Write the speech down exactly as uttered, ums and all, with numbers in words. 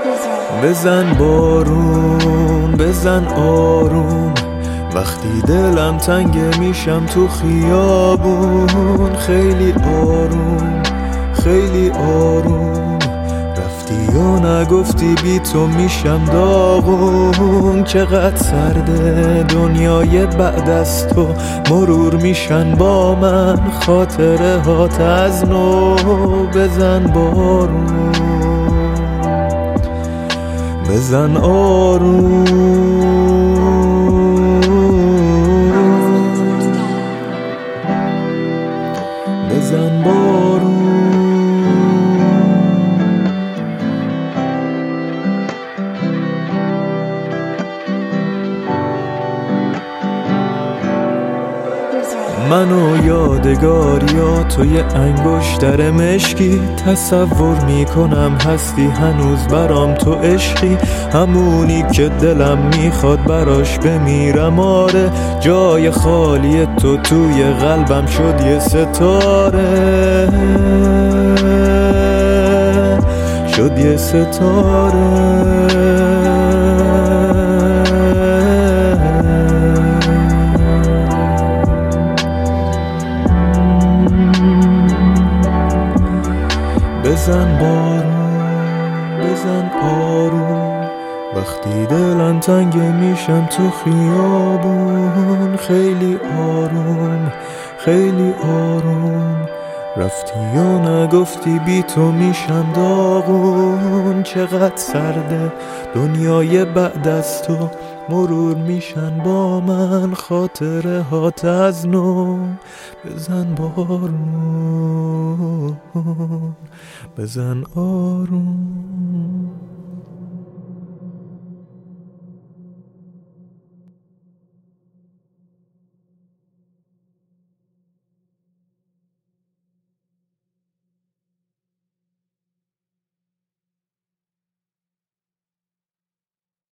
بزن بارون بزن آروم، وقتی دلم تنگ میشم تو خیابون. خیلی آروم خیلی آروم، رفتی و نگفتی بی تو میشم داغون. چقدر سرده دنیای بعد از تو، مرور میشن با من خاطره هات از نو. بزن بارون بزن آروم، بزن بارون. من و یادگاریات توی انگشتر مشکی، تصور میکنم هستی هنوز برام تو عشقی. همونی که دلم میخواد براش بمیرم. آره جای خالی تو توی قلبم شد یه ستاره، شد یه ستاره. بزن بارون بزن آروم، وقتی دلم تنگ میشم تو خیابون. خیلی آروم خیلی آروم، رفتی و نگفتی بی تو میشم داغون. چقدر سرده دنیای بعد از تو، مرور میشن با من خاطره هات از نو. بزن بارون بزن آروم.